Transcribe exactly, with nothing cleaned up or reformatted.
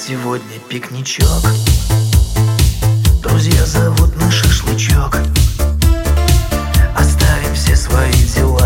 Сегодня пикничок, друзья зовут на шашлычок. Оставим все свои дела